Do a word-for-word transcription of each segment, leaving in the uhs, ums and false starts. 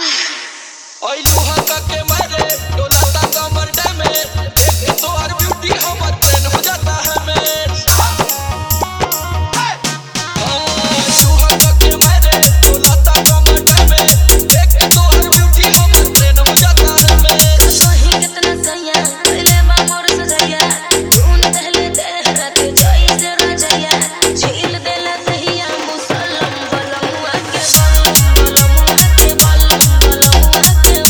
ओई लोहा का के मारे डोलाता कमर डैमेज देख तो हर ब्यूटी हमर ट्रेन हो जाता है मैं लोहा का के मारे डोलाता कमर डैमेज देख तो हर ब्यूटी हमर ट्रेन हो जाता है मैं कहीं कितना सैया पहले बा मोर सजैया तून पहले दे रात जाई से राजैया झील देला कहिया मुसलम बलमुआ के बलमुआ के बलम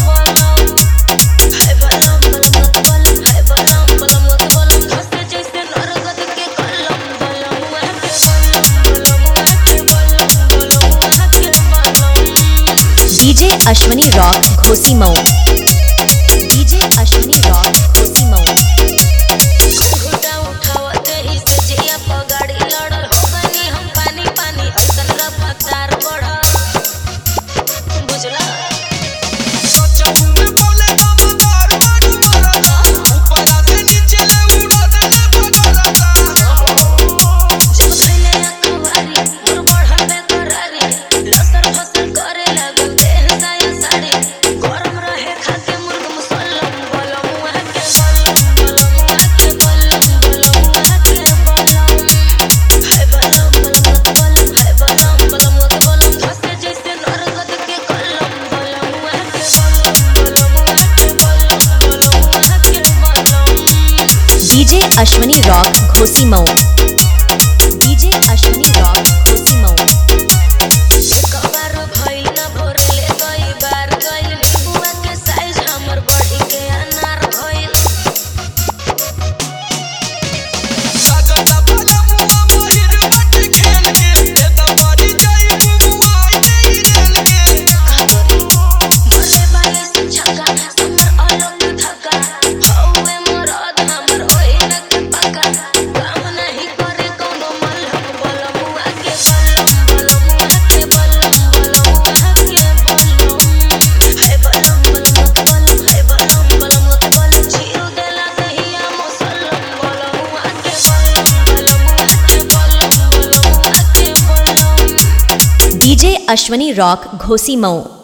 डीजे अश्वनी रॉक घोसी मऊ डीजे अश्वनी रॉक घोसी मऊ घुटा उठावते ही सजिया पगाड़ी लड़ल हो गनी हम पानी पानी असन रफ्तार बढ़ा बुझला सोचा में बोले दम मार मारू मारा ऊपर से नीचे ले उड़ा दे भगाता जब धइले अखबारी मोर बढ़ल बेकरारी लसर फसल करे लागू देह साया साड़ी गरम रहे खाके मुर्ग मुसल्लम बलमुआ के बलम बलमुआ के बलम बलमुआ के बलम है बलम बलम है बलम बलमुआ के बलम धसे जैसे नरगद के कलम बलमुआ के बलम बलमुआ के बलम बलमुआ के बलम डीजे अश्वनी रॉक घोसी मऊ डीजे अश्वनी रॉक घोसी मऊ कबार भइल न भोरले कई बार गइल नीबुआ के साइज हमर बॉडी के अनार भइल लागता भला मुआ महिर बट खेल के ए त परी जाई मुआ आई रेल के भले बाले से छक्का हमर अलग धक्का हौवे मरद हमर ओइला के पक्का काम नहीं करे कोनो मलहम बलमुआ के बलम बलमुआ के बलम बलमुआ के बलम है बलम बलमुआ के बलम है बलम बलमुआ के बलम जीरो देला कहिया मुसल्लम बलमुआ के बलम बलमुआ के बलम बलमुआ के बलम डीजे अश्वनी रॉक घोसी मऊ